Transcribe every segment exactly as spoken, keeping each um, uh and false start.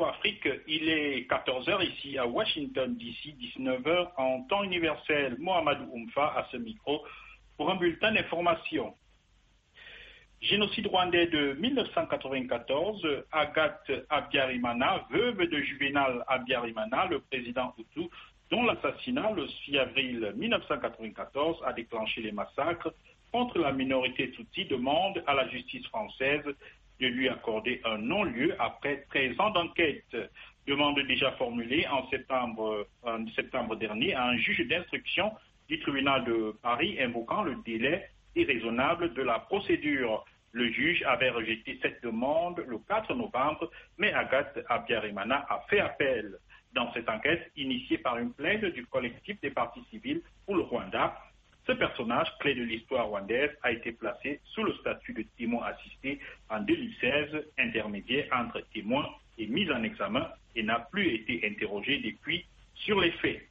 O Afrique, il est quatorze heures ici à Washington D C, dix-neuf heures en temps universel. Mohamedou Oumfa à ce micro pour un bulletin d'information. Génocide rwandais de mille neuf cent quatre-vingt-quatorze, Agathe Habyarimana, veuve de Juvénal Habyarimana, le président Hutu, dont l'assassinat le six avril mille neuf cent quatre-vingt-quatorze a déclenché les massacres contre la minorité Tutsi, demande à la justice française de lui accorder un non-lieu après treize ans d'enquête. Demande déjà formulée en septembre, en septembre dernier à un juge d'instruction du tribunal de Paris invoquant le délai irraisonnable de la procédure. Le juge avait rejeté cette demande le quatre novembre, mais Agathe Habyarimana a fait appel. Dans cette enquête initiée par une plainte du collectif des partis civils pour le Rwanda, ce personnage clé de l'histoire rwandaise a été placé sous le statut de témoin assisté en deux mille seize, intermédiaire entre témoin et mise en examen, et n'a plus été interrogé depuis sur les faits.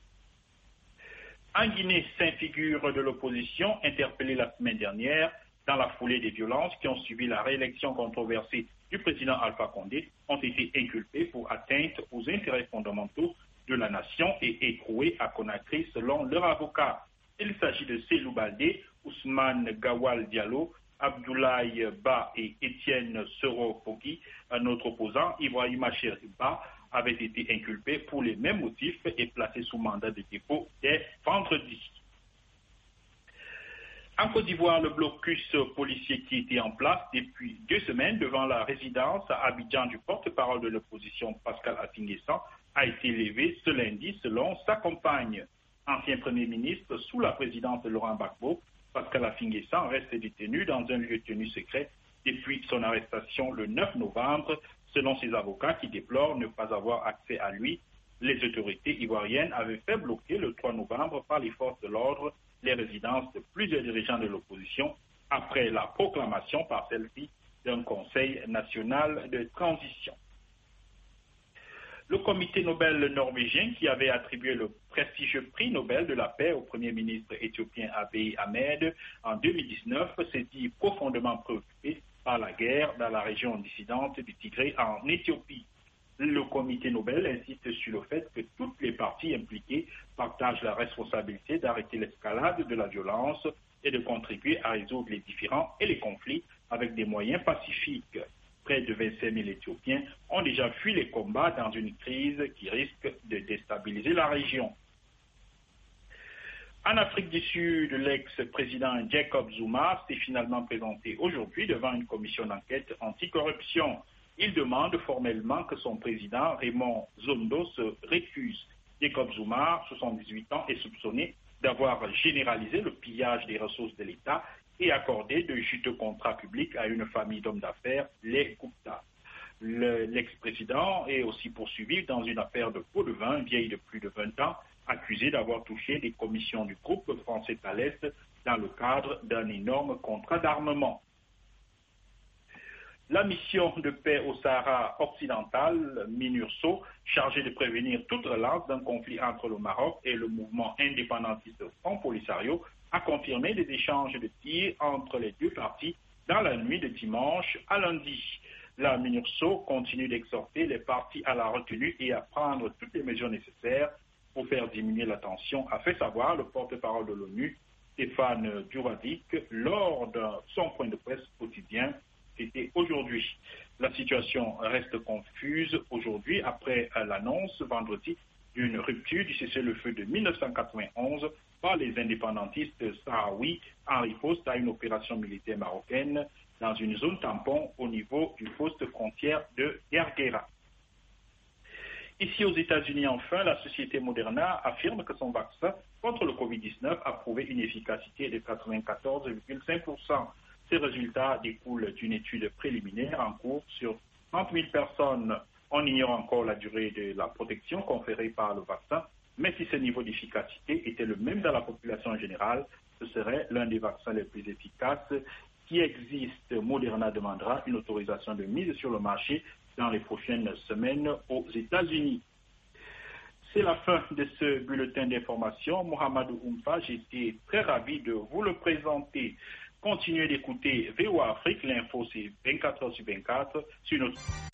En Guinée, cinq figures de l'opposition interpellées la semaine dernière dans la foulée des violences qui ont suivi la réélection controversée du président Alpha Condé ont été inculpées pour atteinte aux intérêts fondamentaux de la nation et écrouées à Conakry selon leur avocat. Il s'agit de Cellou Baldé, Ousmane Gawal Diallo, Abdoulaye Ba et Étienne Soro-Pogui. Un autre opposant, Ibrahima Cheriba, avait été inculpé pour les mêmes motifs et placé sous mandat de dépôt dès vendredi. En Côte d'Ivoire, le blocus policier qui était en place depuis deux semaines devant la résidence à Abidjan du porte-parole de l'opposition Pascal Affi-N'Guessan a été levé ce lundi selon sa compagne. Ancien Premier ministre sous la présidence de Laurent Gbagbo, Pascal Affi-N'Guessan reste détenu dans un lieu tenu secret depuis son arrestation le neuf novembre, selon ses avocats qui déplorent ne pas avoir accès à lui. Les autorités ivoiriennes avaient fait bloquer le trois novembre par les forces de l'ordre les résidences de plusieurs dirigeants de l'opposition après la proclamation par celle-ci d'un conseil national de transition. Le comité Nobel norvégien, qui avait attribué le prestigieux prix Nobel de la paix au premier ministre éthiopien Abiy Ahmed en deux mille dix-neuf, s'est dit profondément préoccupé par la guerre dans la région dissidente du Tigré en Éthiopie. Le comité Nobel insiste sur le fait que toutes les parties impliquées partagent la responsabilité d'arrêter l'escalade de la violence et de contribuer à résoudre les différends et les conflits avec des moyens pacifiques. Près de vingt-cinq mille Éthiopiens ont déjà fui les combats dans une crise qui risque de déstabiliser la région. En Afrique du Sud, l'ex-président Jacob Zuma s'est finalement présenté aujourd'hui devant une commission d'enquête anticorruption. Il demande formellement que son président, Raymond Zondo, se récuse. Jacob Zuma, soixante-dix-huit ans, est soupçonné d'avoir généralisé le pillage des ressources de l'État et accordé de juteux contrats publics à une famille d'hommes d'affaires, les Gupta. Le, l'ex-président est aussi poursuivi dans une affaire de pot de vin vieille de plus de vingt ans, accusé d'avoir touché des commissions du groupe français Thales dans le cadre d'un énorme contrat d'armement. La mission de paix au Sahara occidental, MINURSO, chargée de prévenir toute relance d'un conflit entre le Maroc et le mouvement indépendantiste Front Polisario, a confirmé des échanges de tirs entre les deux parties dans la nuit de dimanche à lundi. La MINURSO continue d'exhorter les parties à la retenue et à prendre toutes les mesures nécessaires pour faire diminuer la tension, a fait savoir le porte-parole de l'ONU, Stéphane Djouradic, lors de son point de presse quotidien. C'était aujourd'hui. La situation reste confuse aujourd'hui après l'annonce vendredi d'une rupture du cessez-le-feu de mille neuf cent quatre-vingt-onze par les indépendantistes sahraouis en riposte à une opération militaire marocaine dans une zone tampon au niveau du poste frontière de Gergera. Ici aux États-Unis, enfin, la société Moderna affirme que son vaccin contre le covid dix-neuf a prouvé une efficacité de quatre-vingt-quatorze virgule cinq pour cent. Ces résultats découlent d'une étude préliminaire en cours sur trente mille personnes. On ignore encore la durée de la protection conférée par le vaccin, mais si ce niveau d'efficacité était le même dans la population générale, ce serait l'un des vaccins les plus efficaces qui existent. Moderna demandera une autorisation de mise sur le marché dans les prochaines semaines aux États-Unis. C'est la fin de ce bulletin d'information. Mohamedou Oumfa, j'étais très ravi de vous le présenter. Continuez d'écouter V O A Afrique, l'info c'est vingt-quatre heures sur vingt-quatre sur notre...